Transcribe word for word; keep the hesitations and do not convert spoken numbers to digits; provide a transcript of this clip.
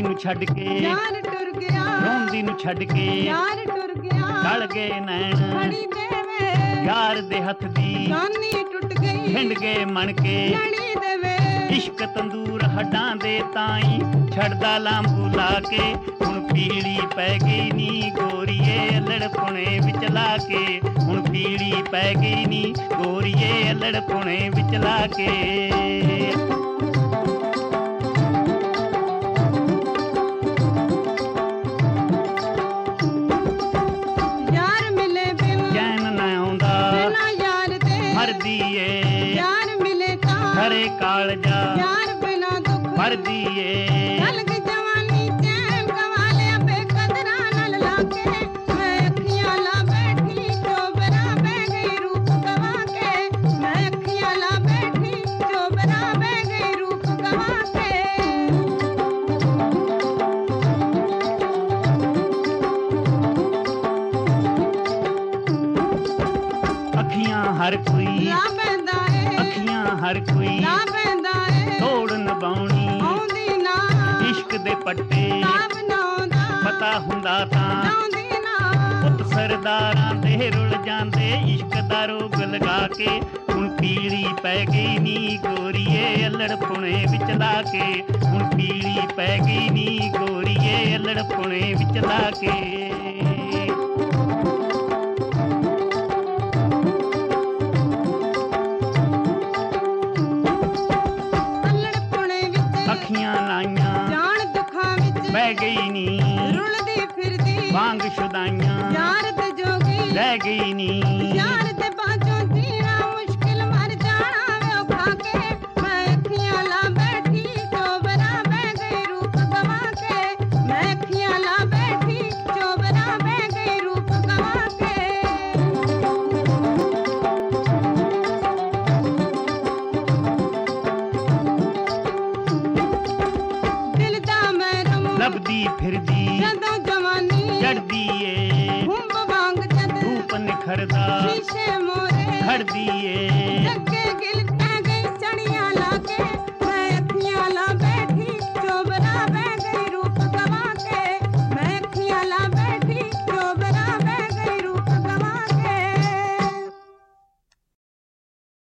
ਰੋਂਦੀ ਨੂੰ ਛੱਡ ਕੇ ਯਾਰ ਟੁਰ ਗਿਆ, ਰੋਂਦੀ ਨੂੰ ਛੱਡ ਕੇ ਯਾਰ ਟੁਰ ਗਿਆ, ਢਲ ਗਏ ਨੈਣ ਖੜੀ ਦੇਵੇ ਯਾਰ ਦੇ ਹੱਥ ਦੀ ਜਾਨੀ ਟੁੱਟ ਗਈ, ਹਿੰਡ ਗਏ ਮਣ ਕੇ ਲੜੀ ਦੇਵੇ ਇਸ਼ਕ ਤੰਦੂਰ ਹੱਡਾਂ ਦੇ ਤਾਈ ਛੱਡਦਾ ਲਾਂਬੂ ਲਾ ਕੇ ਹੁਣ ਪੀਲੀ ਪੈ ਗਈ ਨੀ ਗੋਰੀਏ ਅਲੜ ਪੁਣੇ ਵਿੱਚ ਲਾ ਕੇ ਹੁਣ ਪੀਲੀ ਪੈ ਗਈ ਨੀ ਗੋਰੀਏ ਅਲੜ ਪੁਣੇ ਵਿੱਚ ਲਾ ਕੇ ਯਾਰ ਮਿਲੇ ਬਿਨ ਚੈਨ ਨਾ ਆਉਂਦਾ ਬਿਨਾ ਯਾਰ ਦੇ ਮਰਦੀ ਏ ਯਾਰ ਮਿਲੇ ਤਾਂ ਹਰੇ ਕਾਲਜਾ ਯਾਰ ਬਿਨਾ ਦੁੱਖ ਮਰਦੀ ਏ ਕਲਗ ਜਵਾਨੀ ਚੈਨ ਗਵਾ ਲਿਆ ਬੇਕਦਰਾਂ ਨਾਲ ਲਾ ਕੇ ਮੈਂ ਅੱਖੀਆਂ ਲਾ ਬੈਠੀ ਚੋਬਰਾ ਬਹਿ ਗਈ ਰੂਪ ਗਵਾ ਕੇ ਮੈਂ ਅੱਖੀਆਂ ਲਾ ਬੈਠੀ ਚੋਬਰਾ ਬਹਿ ਗਈ ਰੂਪ ਗਵਾ ਕੇ ਅੱਖੀਆਂ ਹਰ ਕੋਈ ਲਾ ਪੈਂਦਾ ਏ ਅੱਖੀਆਂ ਹਰ ਕੋਈ ਲਾ ਪੈਂਦਾ ਏ ਤੋੜ ਨਿਭਾਉਣੀ ਆਉਂਦੀ ਨਾ ਇਸ਼ਕ ਦੇ ਪੱਟੇ ਨਾ ਬਣਾਉਂਦਾ ਪਤਾ ਹੁੰਦਾ ਤਾਂ ਆਉਂਦੀ ਨਾ ਪੁੱਤ ਸਰਦਾਰਾਂ ਦੇ ਰੁੱਲ ਜਾਂਦੇ ਇਸ਼ਕ ਦਾ ਰੋਗ ਲਗਾ ਕੇ ਹੁਣ ਪੀਲੀ ਪੈ ਗਈ ਨੀ ਗੋਰੀਏ ਅਲੜ ਪੁਣੇ ਵਿੱਚ ਲਾ ਕੇ ਹੁਣ ਪੀਲੀ ਪੈ ਗਈ ਨੀ ਗੋਰੀਏ ਅਲੜ ਪੁਣੇ ਵਿੱਚ ਲਾ ਕੇ ਅਲੜ ਪੁਣੇ ਵਿੱਚ ਅੱਖੀਆਂ ਲਾਈਆਂ ਜਾਣ ਦੁੱਖਾਂ ਵਿੱਚ ਬਹਿ ਗਈ ਨੀ ਰੁਲਦੀ ਫਿਰਦੀ ਵਾਂਗ ਸ਼ੁਦਾਈਆਂ ਯਾਰ ਤੇ ਜੋਗੀ ਰਹਿ ਗਈ ਨੀ ਯਾਰ ਤੇ ਬਾਝੋਂ ਜੀਣਾ ਮੁਸ਼ਕਿਲ ਮਰ ਜਾਣਾ ਵੇ ਔਖਾ ਕੇ ਮੈਂ ਅੱਖੀਆਂ ਲਾ ਬੈਠੀ ਚੋਬਰਾ ਬਹਿ ਗਈ ਰੂਪ ਗਵਾ ਕੇ ਮੈਂ ਅੱਖੀਆਂ ਲਾ ਬੈਠੀ ਚੋਬਰਾ ਬਹਿ ਗਈ ਰੂਪ ਗਵਾ ਕੇ ਦਿਲ ਦਾ ਮਹਿਰਮ ਲੱਭਦੀ ਫਿਰਦੀ ਜਦੋਂ ਜਵਾਨੀ ਚੜਦੀ ਏ ਹੁੰਬ ਵਾਂਗ ਜਦ ਰੂਪ ਨਿਖਰਦਾ ਸ਼ੀਸ਼ੇ ਮੋਰੇ ਖੜਦੀ ਏ